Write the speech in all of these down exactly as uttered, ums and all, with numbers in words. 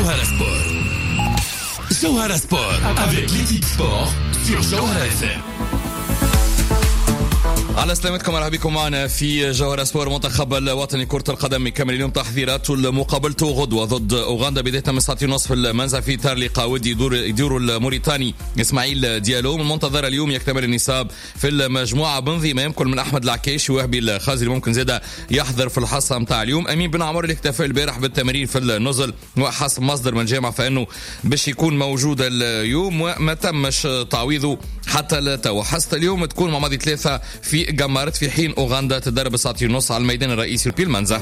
Jawhara Sport. Jawhara Sport avec l'équipe sport sur Jawhara F M. على سلامتكم، مرحبا بكم معنا في جوهرة سبور. منتخب الوطني كرة القدم يكمل اليوم تحضيراته لمقابلته غدوة ضد أوغندا بداية من الساعة ونصف المنزه في إطار لقاء ودي يدور يدور الموريتاني إسماعيل ديالو. من المنتظر اليوم يكتمل النساب في المجموعة بانضمام كل من أحمد العكيش ووهبي الخازي اللي ممكن زيادة يحضر في الحصة متاع اليوم. أمين بن عمر اللي اكتفى البارح بالتمارين في النزل وحسب مصدر من الجامعة فإنه باش يكون موجود اليوم وما تمش تعويضه حتى لتو. حصة اليوم تكون مع ماضي ثلاثة في جمارت في حين أوغندا تدرب الساعة ونص على الميدان الرئيسي في المنزه.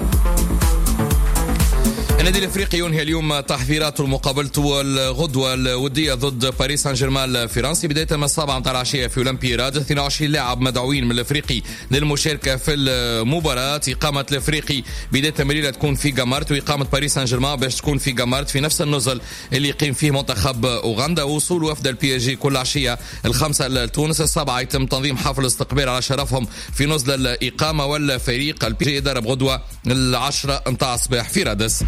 النادي الافريقي ينهي اليوم تحضيراته لمقابلته الغدوه الوديه ضد باريس سان جيرمان الفرنسي بدايه من السابعة متاع العشيه في اولمبي راد. اثنين وعشرين لاعب مدعوين من الافريقي للمشاركه في المباراه. اقامه الافريقي بدايه الليله تكون في جمارت واقامه باريس سان جيرمان باش تكون في جمارت في نفس النزل اللي يقيم فيه منتخب اوغندا. وصول وفد البي اس جي كل عشيه الخمسه لتونس. السبعه يتم تنظيم حفل استقبال على شرفهم في نزل الاقامه والفريق البي اس جي يضرب غدوه العشرة متاع الصباح في رادس.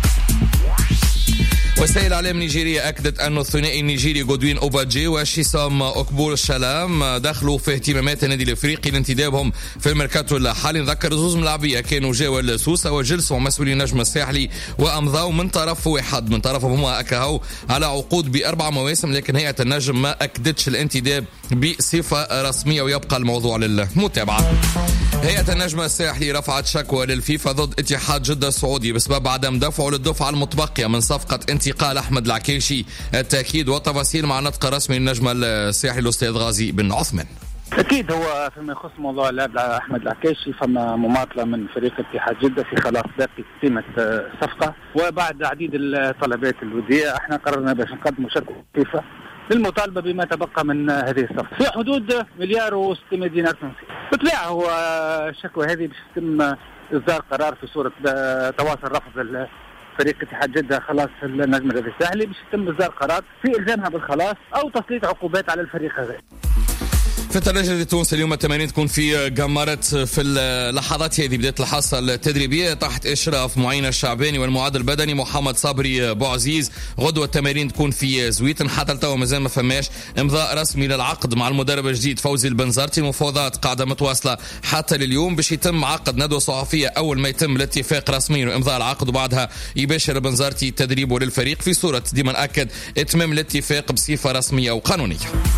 وسائل اعلام نيجيريا اكدت انه الثنائي النيجيري غودوين اوباجي وشيسام اوكبور الشلام دخلوا في اهتمامات النادي الافريقي لانتدابهم في الميركاتو الحالي. نذكر زوز ملاعبيه كانوا جاوا لسوسه وجلسوا مسؤولي النجم الساحلي وامضوا من طرف واحد من طرفهم هما اكاهو على عقود باربع مواسم، لكن هيئه النجم ما اكدتش الانتداب بصفه رسميه ويبقى الموضوع للمتابعه. هيئه النجم الساحلي رفعت شكوى للفيفا ضد اتحاد جده السعودي بسبب عدم دفعه للدفعه المتبقيه من صفقه انتقال احمد العكيشي. التاكيد والتفاصيل مع نطق رسمي النجم الساحلي الاستاذ غازي بن عثمان. اكيد هو فيما يخص موضوع اللاعب احمد العكيشي فما مماطله من فريق اتحاد جده في خلاص باقي قيمه صفقه، وبعد عديد الطلبات الوديه احنا قررنا باش نقدموا شكوى فيفا للمطالبه بما تبقى من هذه الصفقه في حدود مليار وستمائة دينار تونسي. بالطبيعه هو الشكوى هذه باش يتم اصدار قرار في صوره تواصل رفض فريق اتحاد جده خلاص النجم الساحلي باش يتم اصدار قرار في الزامها بالخلاص او تسليط عقوبات على الفريق هذا. في الترجي التونسي اليوم التمارين تكون في جمارت في اللحظات هذه بداية الحصة التدريبية تحت إشراف معين الشعباني والمعد البدني محمد صبري بوعزيز. غدوة التمارين تكون في زويتن. حتى التو مازال ما فماش امضاء رسمي للعقد مع المدرب الجديد فوزي البنزرتي. المفاوضات قاعدة متواصلة حتى لليوم باش يتم عقد ندوة صحفية أول ما يتم الاتفاق رسميا وامضاء العقد، وبعدها يباشر البنزرتي تدريبه للفريق في صورة ديما نأكد اتمام الاتفاق بصفة رسمية وقانونية.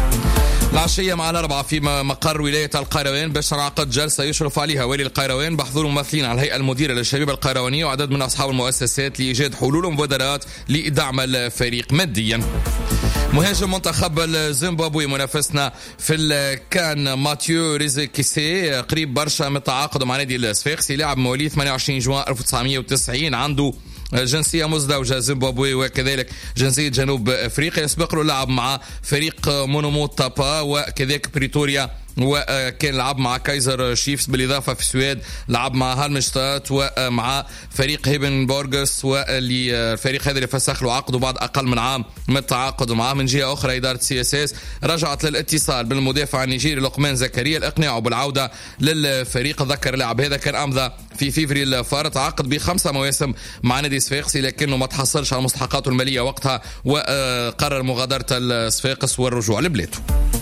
العشية مع الأربعة في مقر ولاية القيروان باش تنعقد جلسة يشرف عليها والي القيروان بحضور ممثلين على الهيئة المديرة للشباب القيروانية وعدد من أصحاب المؤسسات لإيجاد حلول ومبادرات لدعم الفريق ماديا. مهاجم منتخب الزيمبابوي منافسنا في الكان ماتيو ريزيكيسي قريب برشا من التعاقد مع نادي الصفاقسي. لاعب مواليد ثمانية وعشرين جوان ألف وتسعمائة وتسعين عنده جنسية مزدوجة زيمبابوي وكذلك جنسية جنوب أفريقيا. يسبق له لعب مع فريق مونوموت تابا وكذلك بريتوريا وكان لعب مع كايزر شيفز، بالإضافة في السويد لعب مع هالمشتات ومع فريق هيبن بورغس، واللي الفريق هذا اللي فسخ له عقده بعد أقل من عام من التعاقد معه. من جهة أخرى إدارة سي اس اس رجعت للاتصال بالمدافع النيجيري لقمان زكريا لإقناعه بالعودة للفريق. ذكر اللاعب هذا كان أمضى في فيفري الفارط عقد بخمسة مواسم مع نادي صفاقسي لكنه ما تحصلش على مستحقاته المالية وقتها وقرر مغادرة الصفاقس والرجوع لبلاده.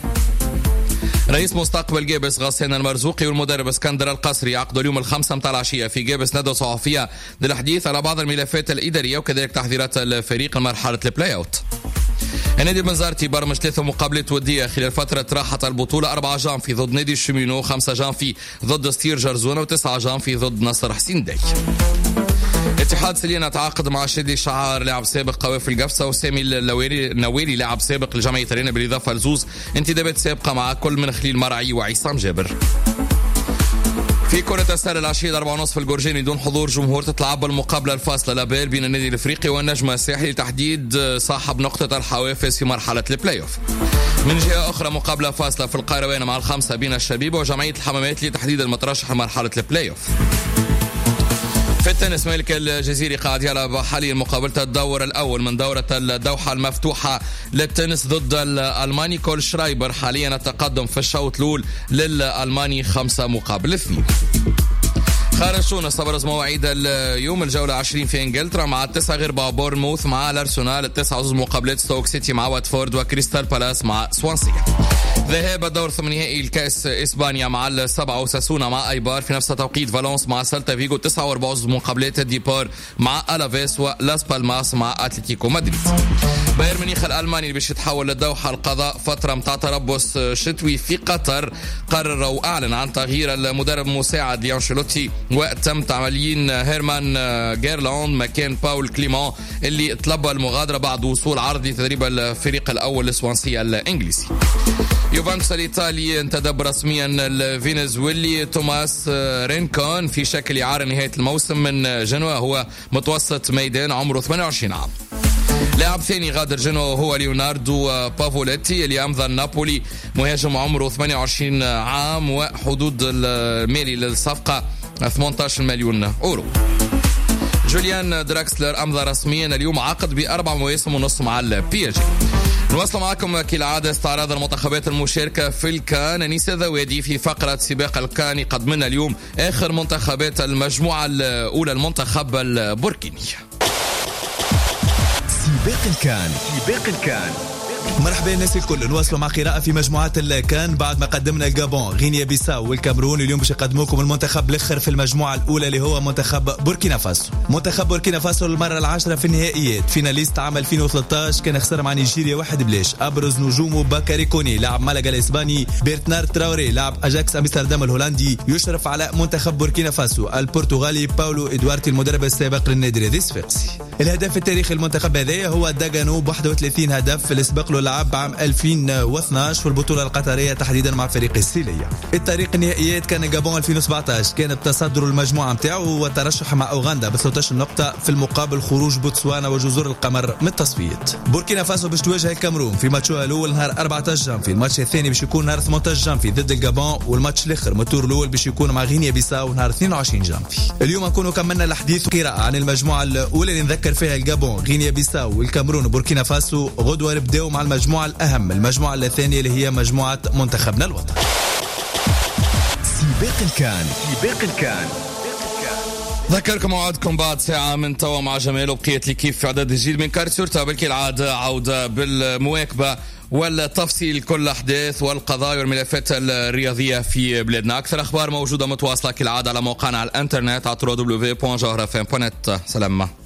رئيس مستقبل جابس غسان المرزوقي والمدرب اسكندر القصري عقدوا اليوم الخمسة متاع العشية في جابس ندوة صحفية للحديث على بعض الملفات الإدارية وكذلك تحضيرات الفريق لمرحلة البلاي اوت. النادي البنزرتي برمج ثلاثة مقابلات ودية خلال فترة راحة البطولة. أربعة جانفي ضد نادي الشمينو، خمسة جانفي ضد ستير جرزونة، وتسعة جانفي ضد نصر حسين داي. اتحاد سلينا تعاقد مع شادي شعار لاعب سابق قوافل القفصة وسامي النويري لاعب سابق لجمعية رينا، بالإضافة لزوز انتدابات سابقة مع كل من خليل مرعي وعصام جابر. في كرة السلة العشية أربعة ونصف في الجورجيني دون حضور جمهور تتلعب المقابلة الفاصلة لابيل بين النادي الافريقي والنجم الساحلي لتحديد صاحب نقطة الحوافز في مرحلة البلاي اوف. من جهة أخرى مقابلة فاصلة في القيروان مع الخمسة بين الشبيبة وجمعية الحمامات لتحديد المترشح لمرحلة البلاي اوف. في التنس مالك الجزيري قاعد يلعب حاليا مقابلة الدور الأول من دورة الدوحة المفتوحة للتنس ضد الألماني كول شرايبر. حاليا التقدم في الشوط الأول للألماني خمسة مقابل اثنين. خارج تونس أبرز مواعيد اليوم: الجولة عشرين في إنجلترا مع التسعة غير بورنموث مع الأرسنال، التسعة عزوز مقابلة ستوك سيتي مع واتفورد، وكريستال بالاس مع سوانسيا. ذهاب الدور ثمانينهائي الكاس إسبانيا مع السبعة وساسونا مع أيبار في نفس توقيت فالنس مع سلتا فيغو، تسعة وأربعين عزوز مقابلة ديبار مع ألافيس ولاس بالماس مع أتلتيكو مدريد. بايرن ميونخ الألماني اللي باش يتحول للدوحة القضاء فترة متاع تربص شتوي في قطر قرر وأعلن عن تغيير المدرب المساعد لأنشيلوتي، وتم تعملين هيرمان جيرلاند مكان باول كليمون اللي طلب المغادرة بعد وصول عرض لتدريب الفريق الأول السوانسي الإنجليزي. يوفنتوس الإيطالي انتدب رسميا الفنزويلي توماس رينكون في شكل إعارة نهاية الموسم من جنوة، هو متوسط ميدان عمره ثمانية وعشرين عام. لاعب ثاني غادر جنوة هو ليوناردو بافوليتي اللي أمضى نابولي، مهاجم عمره ثمانية وعشرين عام وحدود المالي للصفقة ثمانية عشر مليون أورو. جوليان دراكسلر أمضى رسميا اليوم عقد بأربع مواسم ونصف مع البي اس جي. نواصل معكم كالعادة استعراض المنتخبات المشاركة في الكان. أنيسة ذوادي في فقرة سباق الكان قدمنا اليوم آخر منتخبات المجموعة الأولى المنتخب البوركيني. سباق الكان سباق الكان مرحبا الناس الكل. نواصلوا مع قراءة في مجموعات الكان بعد ما قدمنا الجابون، غينيا بيساو والكامرون. اليوم باش يقدموكم المنتخب الاخر في المجموعة الأولى اللي هو منتخب بوركينا فاسو. منتخب بوركينا فاسو للمرة العاشرة في النهائيات، فيناليست عام ألفين وثلاثة عشر كان خسر مع نيجيريا واحد بلاش. أبرز نجومه باكاري كوني لاعب مالاغا الإسباني، بيرتنار تراوري لاعب أجاكس أمستردام الهولندي. يشرف على منتخب بوركينا فاسو البرتغالي باولو إدوارتي المدرب السابق للنادي الصفاقسي. الهداف التاريخي المنتخب هذايا هو داغانو ب واحد وثلاثين هدف في السباق له لعب عام ألفين واثناشر في البطولة القطرية تحديدا مع فريق السيلية. الطريق النهائيات كان جابون ألفين وسبعة عشر، كان بتصدر المجموعة متاعه وترشح مع أوغندا ب ثلاثة عشر نقطة، في المقابل خروج بوتسوانا وجزر القمر من التصفيات. بوركينا فاسو باش تواجه الكامرون في ماتشها الأول نهار أربعة عشر جانفي، الماتش الثاني باش يكون نهار ثمانية عشر جانفي ضد الجابون، والماتش الآخر من الدور الأول باش يكون مع غينيا بيساو نهار اثنين وعشرين جانفي. اليوم نكونوا كملنا الحديث وقراءة عن المجموعة الأولى اللي نذكر فيها الجابون، غينيا بيساو والكامرون وبوركينا فاسو. غدوة نبداو مع المجموعة الأهم، المجموعة الثانية اللي هي مجموعة منتخبنا الوطني. سباق الكان سباق الكان ذكركم موعدكم بعد ساعة من توا مع جمال وبقية لكيف في عدد جديد من كارتشورتا، بل كالعادة عودة بالمواكبة والتفصيل كل الأحداث والقضايا والملفات الرياضية في بلادنا. أكثر أخبار موجودة متواصلة كالعادة على موقعنا على الانترنت على دبليو دبليو دبليو دوت جوهر اف ام دوت نت. سلام.